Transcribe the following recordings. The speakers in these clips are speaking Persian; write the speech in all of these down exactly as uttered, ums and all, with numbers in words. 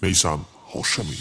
میثم هاشمی.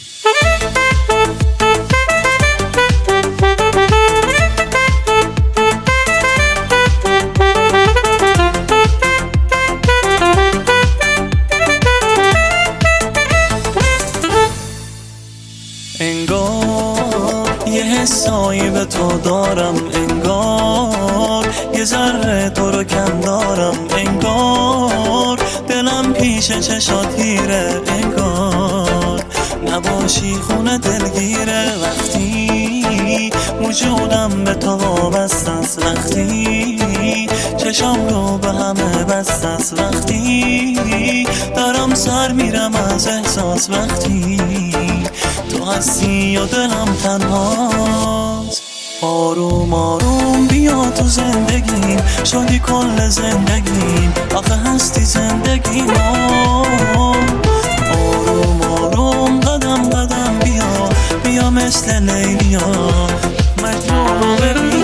انگار یه حسایی به تو دارم، انگار یه ذره تو رو کم دارم، انگار دلم پیش چشات هیره، انگار نباشی خونه دلگیره. وقتی وجودم به تو وابسته است، وقتی چشام رو به همه بسته است، وقتی دارم سر میرم از احساس، وقتی تو هستی و دلم تنهاست. آروم آروم بیا تو زندگیم، شدی کل زندگیم، آخه هستی زندگیم. آروم آروم قدم قدم بیا، بیا مثل لیلیا مجنون رو ببین.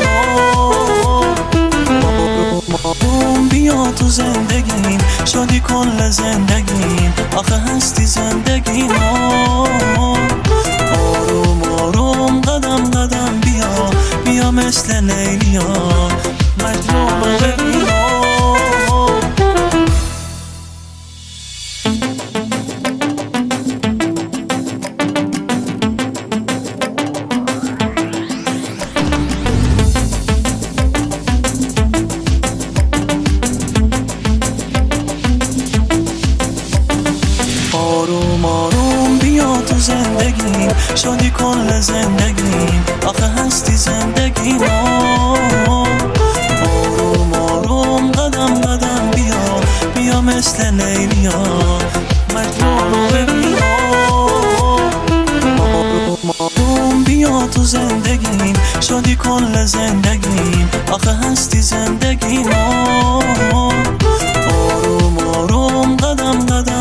آروم آروم بیا تو زندگیم، شدی کل زندگیم، آخه هستی زندگیم. آروم آروم قدم قدم بیا، بیا مثل لیلیا مجنون رو ببین. آروم آروم بیا تو زندگیم، شدی کل زندگیم، آخه هستی زندگیم. آروم آروم قدم قدم بیا، بیا مثل لیلیا مجنون رو ببین. آروم آروم بیا تو زندگیم، شدی کل زندگیم، آخه هستی زندگیم. آروم آروم قدم قدم